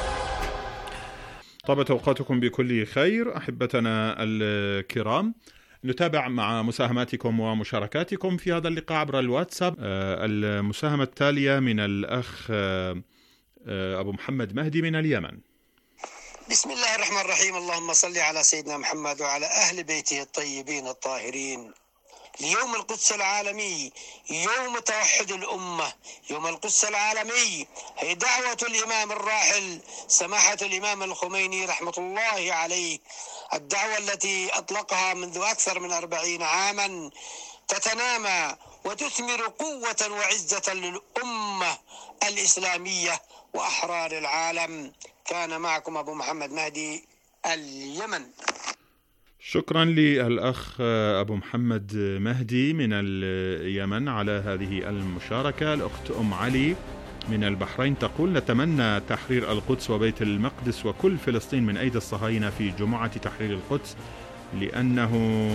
طابت أوقاتكم بكل خير أحبتنا الكرام. نتابع مع مساهماتكم ومشاركاتكم في هذا اللقاء عبر الواتساب. المساهمة التالية من الأخ أبو محمد مهدي من اليمن. بسم الله الرحمن الرحيم. اللهم صل على سيدنا محمد وعلى أهل بيته الطيبين الطاهرين. ليوم القدس العالمي، يوم توحد الأمة، يوم القدس العالمي هي دعوة الإمام الراحل سماحة الإمام الخميني رحمة الله عليه، الدعوة التي أطلقها منذ أكثر من 40 عاما، تتنامى وتثمر قوة وعزة للأمة الإسلامية وأحرار العالم. كان معكم أبو محمد مهدي، اليمن. شكرا للأخ أبو محمد مهدي من اليمن على هذه المشاركة. الأخت أم علي من البحرين تقول: نتمنى تحرير القدس وبيت المقدس وكل فلسطين من أيدي الصهاينة في جمعة تحرير القدس، لأنه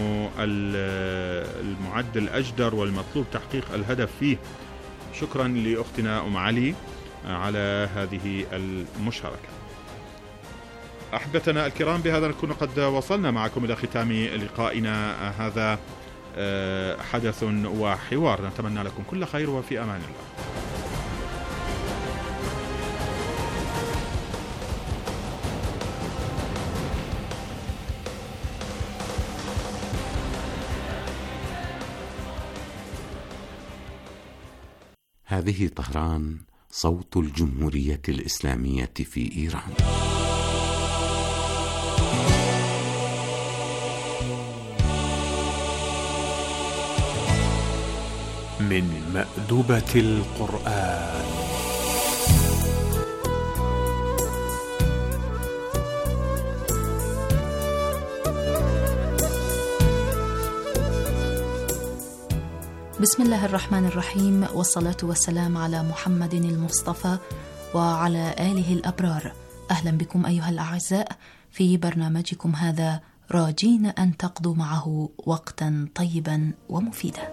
المعد الأجدر والمطلوب تحقيق الهدف فيه. شكرا لأختنا أم علي على هذه المشاركة. أحبتنا الكرام، بهذا نكون قد وصلنا معكم إلى ختام لقائنا هذا حدث وحوار. نتمنى لكم كل خير وفي أمان الله. هذه طهران، صوت الجمهورية الإسلامية في إيران. من مأدبة القرآن. بسم الله الرحمن الرحيم، والصلاة والسلام على محمد المصطفى وعلى آله الأبرار. أهلا بكم أيها الأعزاء في برنامجكم هذا، راجين أن تقضوا معه وقتا طيبا ومفيدا.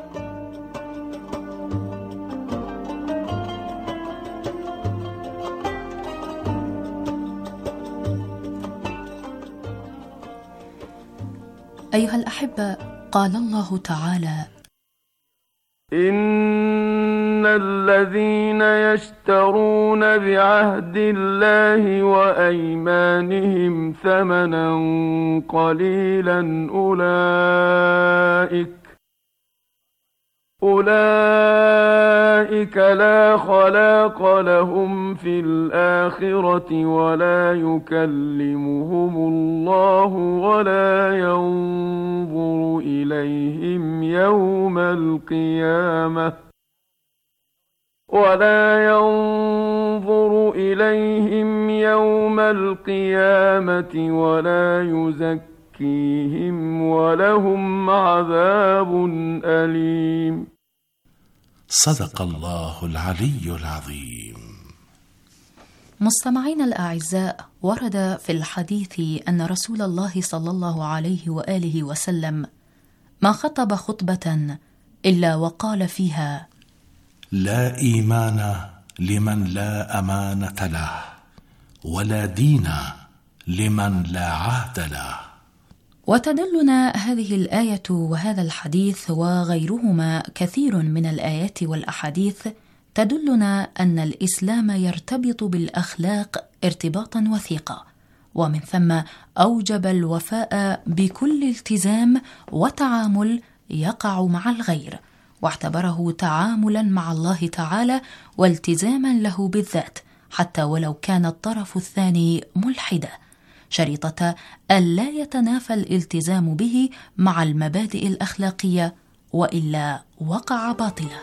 أيها الأحبة، قال الله تعالى: إن الذين يشترون بعهد الله وأيمانهم ثمنا قليلا أولئك لا خلاق لهم في الآخرة ولا يكلمهم الله ولا ينظر إليهم يوم القيامة ولا يزكيهم ولهم عذاب أليم. صدق الله العلي العظيم. مستمعينا الأعزاء، ورد في الحديث أن رسول الله صلى الله عليه وآله وسلم ما خطب خطبة إلا وقال فيها: لا إيمان لمن لا أمانة له، ولا دين لمن لا عهد له. وتدلنا هذه الآية وهذا الحديث وغيرهما كثير من الآيات والأحاديث تدلنا أن الإسلام يرتبط بالأخلاق ارتباطا وثيقا، ومن ثم أوجب الوفاء بكل التزام وتعامل يقع مع الغير، واعتبره تعاملا مع الله تعالى والتزاما له بالذات، حتى ولو كان الطرف الثاني ملحدا، شريطة ألا يتنافى الالتزام به مع المبادئ الأخلاقية، وإلا وقع باطلا.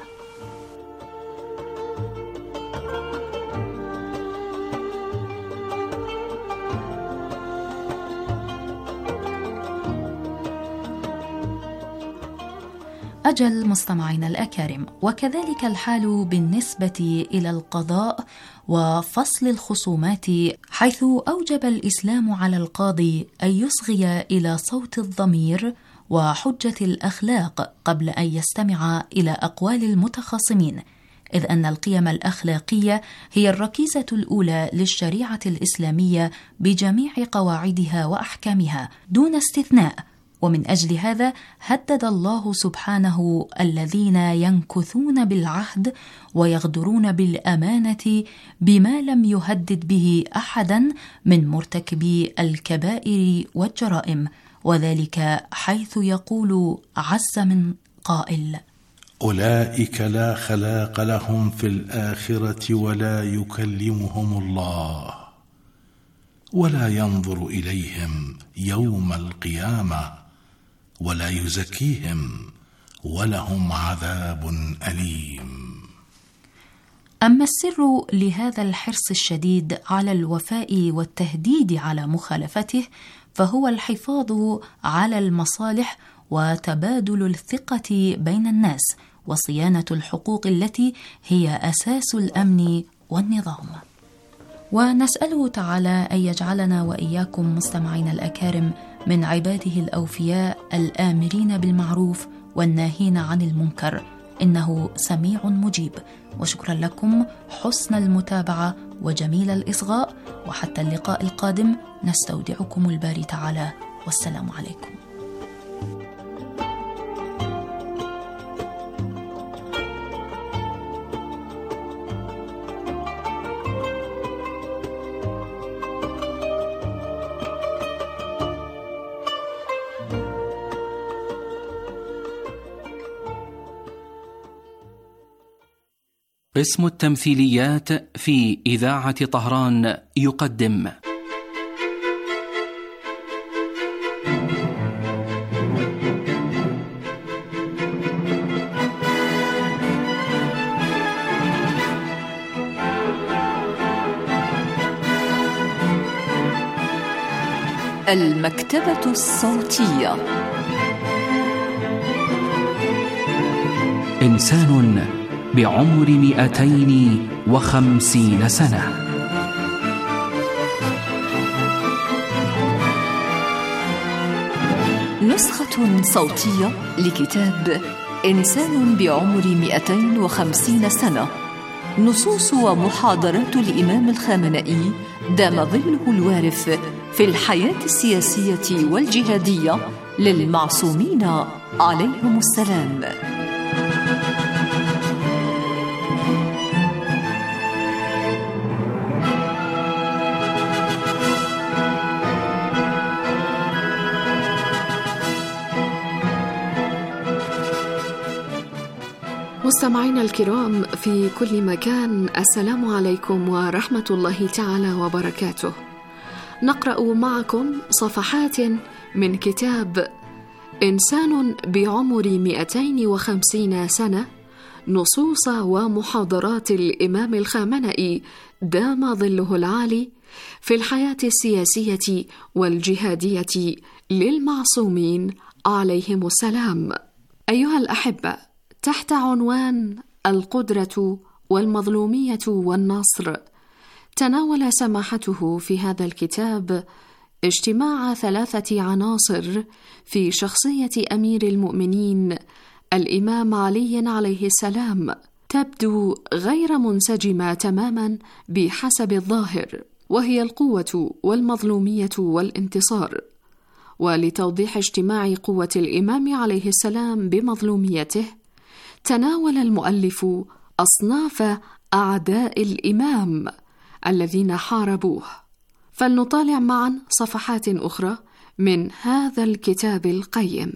أجل مستمعينا الأكارم، وكذلك الحال بالنسبة إلى القضاء وفصل الخصومات، حيث أوجب الإسلام على القاضي أن يصغي إلى صوت الضمير وحجة الأخلاق قبل أن يستمع إلى أقوال المتخاصمين، إذ أن القيم الأخلاقية هي الركيزة الأولى للشريعة الإسلامية بجميع قواعدها وأحكامها دون استثناء. ومن أجل هذا هدد الله سبحانه الذين ينكثون بالعهد ويغدرون بالأمانة بما لم يهدد به أحدا من مرتكبي الكبائر والجرائم، وذلك حيث يقول عز من قائل: أولئك لا خلاق لهم في الآخرة ولا يكلمهم الله ولا ينظر إليهم يوم القيامة ولا يزكيهم ولهم عذاب أليم. أما السر لهذا الحرص الشديد على الوفاء والتهديد على مخالفته فهو الحفاظ على المصالح وتبادل الثقة بين الناس وصيانة الحقوق التي هي أساس الأمن والنظام. ونسأله تعالى أن يجعلنا وإياكم مستمعين الأكارم من عباده الأوفياء الآمرين بالمعروف والناهين عن المنكر، إنه سميع مجيب. وشكرا لكم حسن المتابعة وجميل الإصغاء، وحتى اللقاء القادم نستودعكم الباري تعالى، والسلام عليكم. قسم التمثيليات في إذاعة طهران يقدم المكتبة الصوتية. إنسان بعمر 250 سنة. نسخة صوتية لكتاب إنسان بعمر 250 سنة، نصوص ومحاضرات الإمام الخامنئي دام ظله الوارث في الحياة السياسية والجهادية للمعصومين عليهم السلام. مستمعينا الكرام في كل مكان، السلام عليكم ورحمة الله تعالى وبركاته. نقرأ معكم صفحات من كتاب إنسان بعمر 250 سنة، نصوص ومحاضرات الإمام الخامنئي دام ظله العالي في الحياة السياسية والجهادية للمعصومين عليهم السلام. أيها الأحبة، تحت عنوان القدرة والمظلومية والنصر، تناول سماحته في هذا الكتاب اجتماع 3 عناصر في شخصية أمير المؤمنين الإمام علي عليه السلام، تبدو غير منسجمة تماما بحسب الظاهر، وهي القوة والمظلومية والانتصار. ولتوضيح اجتماع قوة الإمام عليه السلام بمظلوميته، تناول المؤلف أصناف أعداء الإمام الذين حاربوه. فلنطالع معا صفحات أخرى من هذا الكتاب القيم.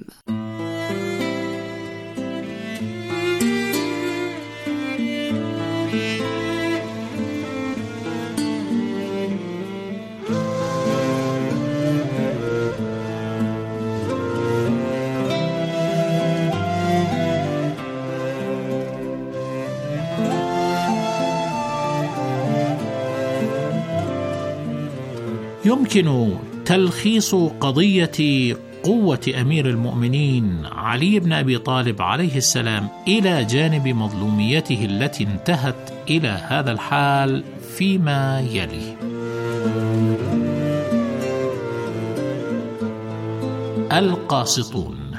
يمكن تلخيص قضية قوة أمير المؤمنين علي بن أبي طالب عليه السلام إلى جانب مظلوميته التي انتهت إلى هذا الحال فيما يلي. القاسطون.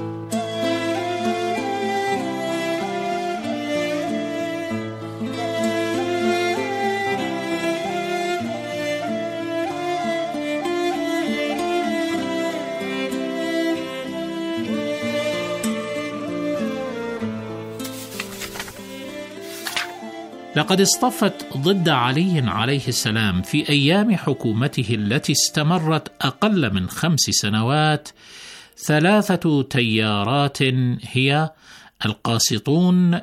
لقد اصطفت ضد علي عليه السلام في أيام حكومته التي استمرت أقل من 5 سنوات 3 تيارات، هي القاسطون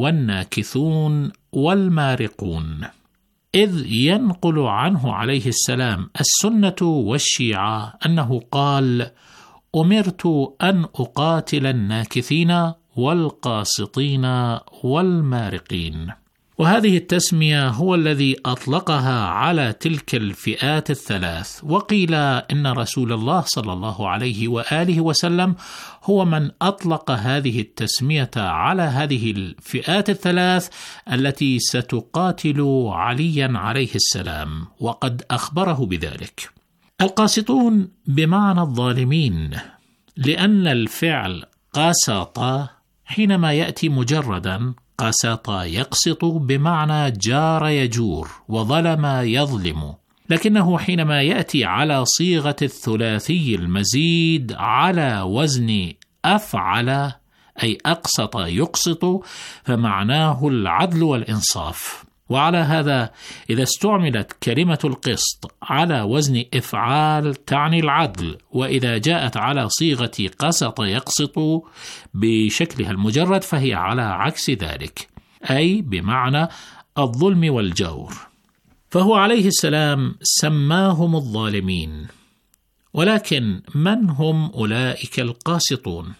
والناكثون والمارقون، إذ ينقل عنه عليه السلام السنة والشيعة أنه قال: أمرت أن أقاتل الناكثين والقاسطين والمارقين. وهذه التسمية هو الذي أطلقها على تلك الفئات ال3. وقيل إن رسول الله صلى الله عليه وآله وسلم هو من أطلق هذه التسمية على هذه الفئات ال3 التي ستقاتل عليا عليه السلام، وقد أخبره بذلك. القاسطون بمعنى الظالمين، لأن الفعل قاسط حينما يأتي مجردا، قسط يقسط بمعنى جار يجور وظلم يظلم، لكنه حينما يأتي على صيغة الثلاثي المزيد على وزن أفعل، أي أقسط يقسط، فمعناه العدل والإنصاف. وعلى هذا إذا استعملت كلمة القسط على وزن إفعال تعني العدل، وإذا جاءت على صيغة قسط يقسط بشكلها المجرد فهي على عكس ذلك، أي بمعنى الظلم والجور. فهو عليه السلام سماهم الظالمين. ولكن من هم أولئك القاسطون؟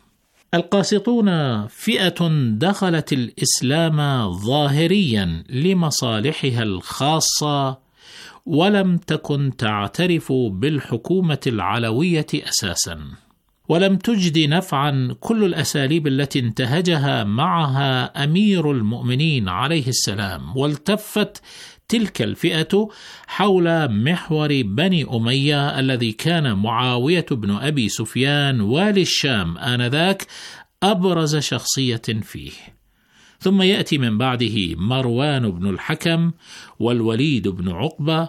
القاسطون فئة دخلت الإسلام ظاهريا لمصالحها الخاصة، ولم تكن تعترف بالحكومة العلوية أساسا، ولم تجد نفعا كل الأساليب التي انتهجها معها أمير المؤمنين عليه السلام. والتفت تلك الفئة حول محور بني أمية الذي كان معاوية بن أبي سفيان والي الشام آنذاك أبرز شخصية فيه، ثم يأتي من بعده مروان بن الحكم والوليد بن عقبة.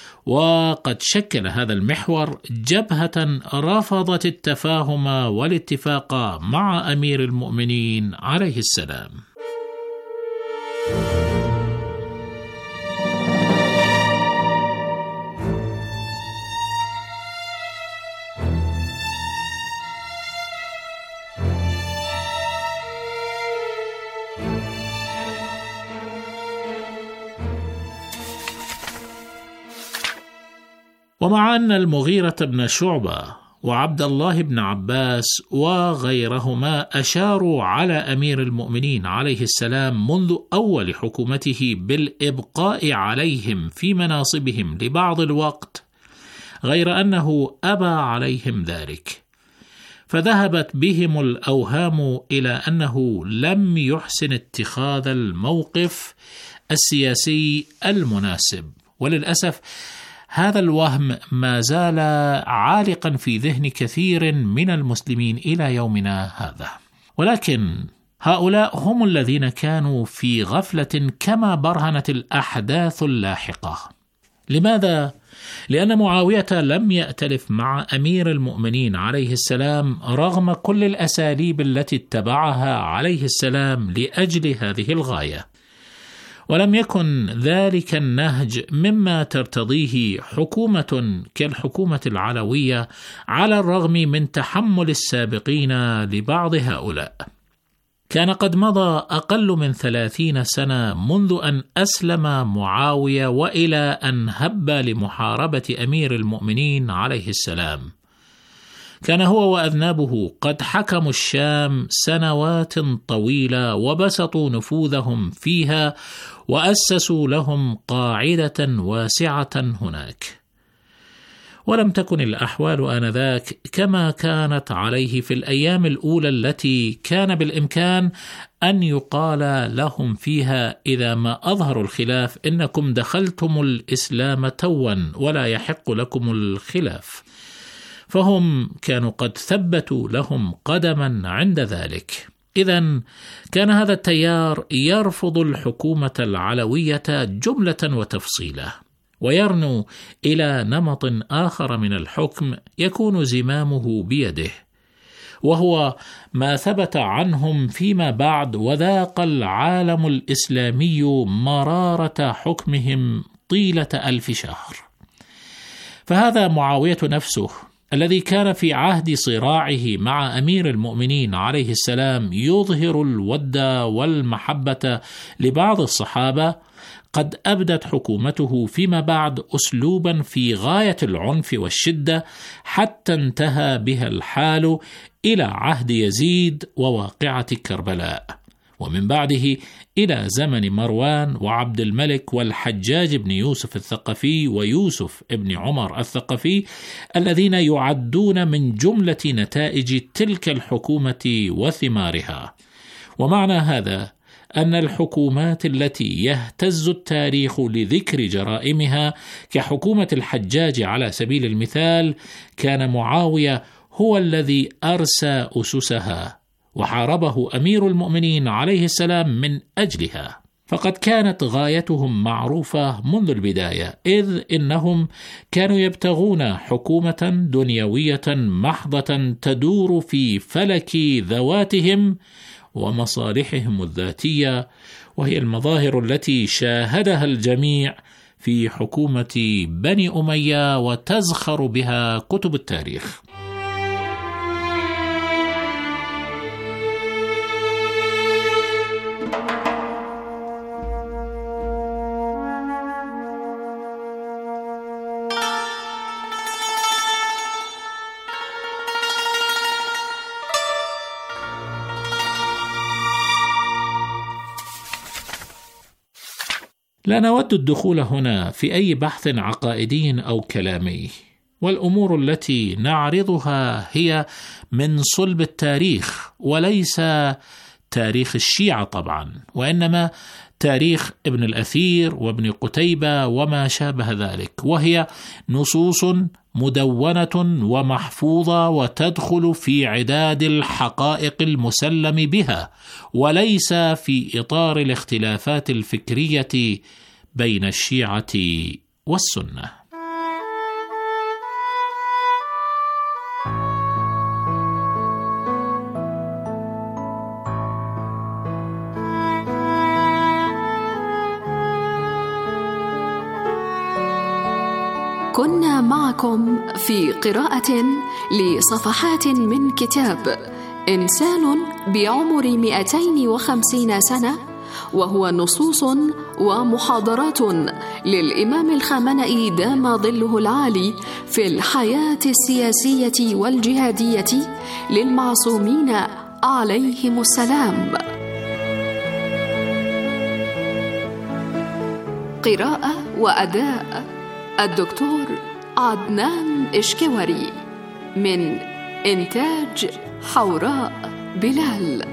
وقد شكل هذا المحور جبهة رفضت التفاهم والاتفاق مع أمير المؤمنين عليه السلام. ومع أن المغيرة بن شعبة وعبد الله بن عباس وغيرهما أشاروا على أمير المؤمنين عليه السلام منذ أول حكومته بالإبقاء عليهم في مناصبهم لبعض الوقت، غير أنه أبى عليهم ذلك، فذهبت بهم الأوهام إلى أنه لم يحسن اتخاذ الموقف السياسي المناسب، وللأسف هذا الوهم ما زال عالقا في ذهن كثير من المسلمين إلى يومنا هذا. ولكن هؤلاء هم الذين كانوا في غفلة كما برهنت الأحداث اللاحقة. لماذا؟ لأن معاوية لم يأتلف مع أمير المؤمنين عليه السلام رغم كل الأساليب التي اتبعها عليه السلام لأجل هذه الغاية، ولم يكن ذلك النهج مما ترتضيه حكومة كالحكومة العلوية على الرغم من تحمل السابقين لبعض هؤلاء. كان قد مضى أقل من 30 سنة منذ أن أسلم معاوية وإلى أن هب لمحاربة أمير المؤمنين عليه السلام. كان هو وأذنابه قد حكموا الشام سنوات طويلة وبسطوا نفوذهم فيها وأسسوا لهم قاعدة واسعة هناك. ولم تكن الأحوال آنذاك كما كانت عليه في الأيام الأولى التي كان بالإمكان أن يقال لهم فيها إذا ما أظهروا الخلاف إنكم دخلتم الإسلام توا ولا يحق لكم الخلاف، فهم كانوا قد ثبتوا لهم قدما عند ذلك. إذن كان هذا التيار يرفض الحكومة العلوية جملة وتفصيلا، ويرنو إلى نمط آخر من الحكم يكون زمامه بيده، وهو ما ثبت عنهم فيما بعد وذاق العالم الإسلامي مرارة حكمهم طيلة 1000 شهر. فهذا معاوية نفسه الذي كان في عهد صراعه مع أمير المؤمنين عليه السلام يظهر الود والمحبة لبعض الصحابة، قد أبدت حكومته فيما بعد أسلوبا في غاية العنف والشدة حتى انتهى بها الحال إلى عهد يزيد وواقعة كربلاء، ومن بعده إلى زمن مروان وعبد الملك والحجاج بن يوسف الثقفي ويوسف بن عمر الثقفي، الذين يعدون من جملة نتائج تلك الحكومة وثمارها. ومعنى هذا أن الحكومات التي يهتز التاريخ لذكر جرائمها كحكومة الحجاج على سبيل المثال، كان معاوية هو الذي أرسى أسسها وحاربه أمير المؤمنين عليه السلام من أجلها. فقد كانت غايتهم معروفة منذ البداية، إذ إنهم كانوا يبتغون حكومة دنيوية محضة تدور في فلك ذواتهم ومصالحهم الذاتية، وهي المظاهر التي شاهدها الجميع في حكومة بني أمية وتزخر بها كتب التاريخ. لا نود الدخول هنا في أي بحث عقائدي أو كلامي، والأمور التي نعرضها هي من صلب التاريخ، وليس تاريخ الشيعة طبعا، وإنما تاريخ ابن الأثير وابن قتيبة وما شابه ذلك، وهي نصوص مدونة ومحفوظة وتدخل في عداد الحقائق المسلم بها، وليس في إطار الاختلافات الفكرية بين الشيعة والسنة. كنا معكم في قراءة لصفحات من كتاب إنسان بعمر 250 سنة، وهو نصوص ومحاضرات للإمام الخامنئي دام ظله العالي في الحياة السياسية والجهادية للمعصومين عليهم السلام. قراءة وأداء الدكتور عدنان إشكوري، من إنتاج حوراء بلال.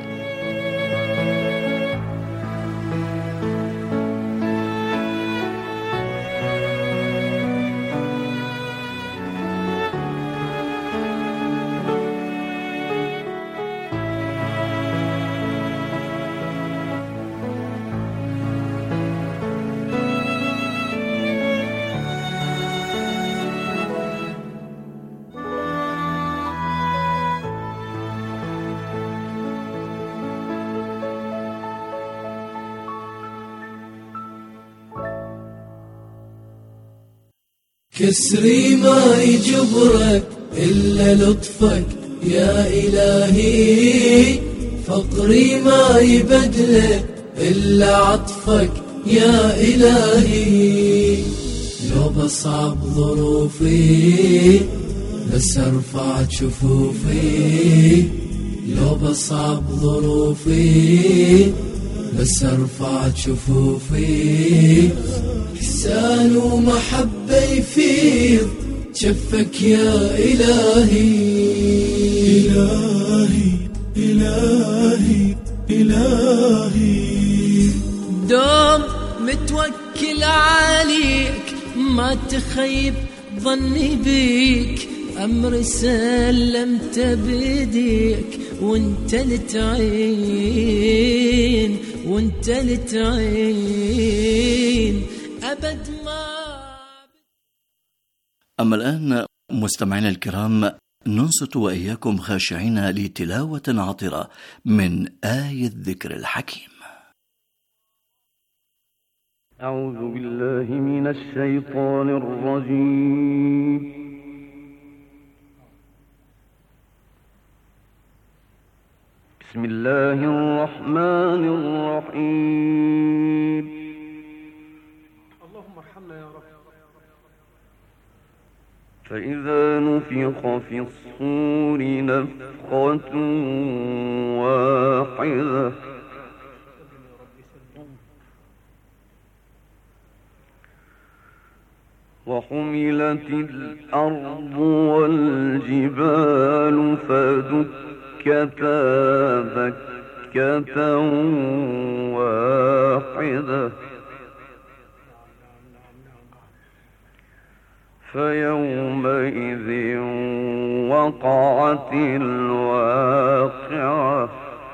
كسري ما يجبرك إلا لطفك يا إلهي، فقري ما يبدلك إلا عطفك يا إلهي. لو بصعب ظروفي بس ارفع شفوفي، لو بصعب ظروفي بس ارفع شفوفي. إحسان ومحبة يفيض شفك يا إلهي. إلهي إلهي إلهي، دوم متوكل عليك ما تخيب ظني بيك، أمر سلمت بيديك وانت لتعين وانت لتعين أبد ما. أما الآن مستمعينا الكرام ننصت وإياكم خاشعين لتلاوة عطرة من آية الذكر الحكيم. أعوذ بالله من الشيطان الرجيم. بسم الله الرحمن الرحيم. اللهم ارحمنا يا رب. فإذا نفخ في الصور نفخة واحدة وحملت الأرض والجبال فدكتا دكة واحدة فيومئذ وقعت الواقعة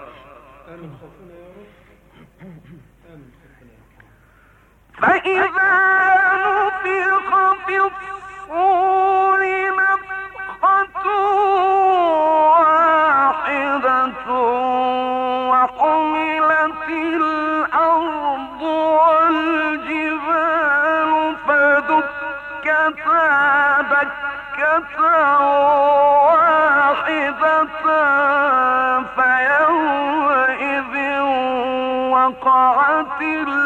فإذا نفخ في الصور نفخة واحدة وحملت الأرض والجبال فدكتا دكة واحدة فيومئذ وقعت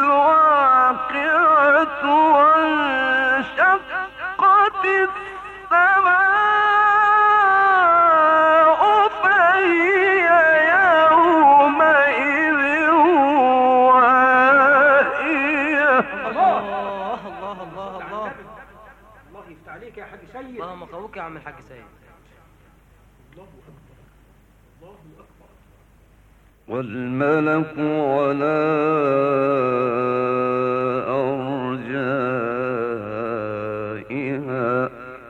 الواقعة وانشقت السماء فهي يومئذ واهية. الله الله الله الله الله يفتح عليك يا حاج سيد. اللهم قوك يا عم الحاج سيد. الله أكبر الله أكبر. والملك على أرجائها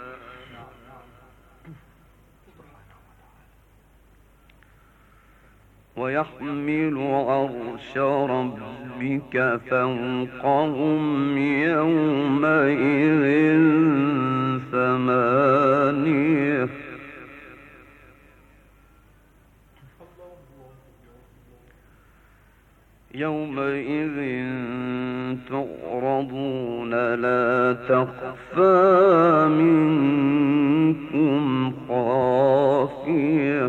ويحمل عرش ربك فوقهم يومئذ ثمانية يومئذ تعرضون لا تخفى منكم خافية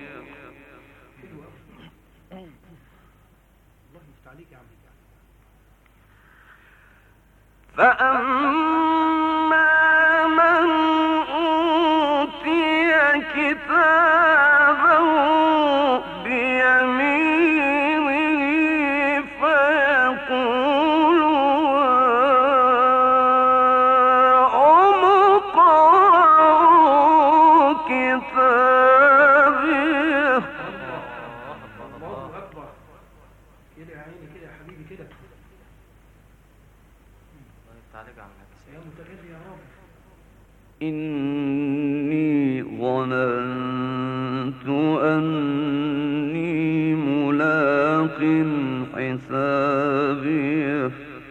فأما من أوتي كتابه بيمينه فيقول هاؤم اقرءوا كتابيه. الله أكبر. كده يا عيني كده يا حبيبي كده. إني ظننت أني ملاق حسابي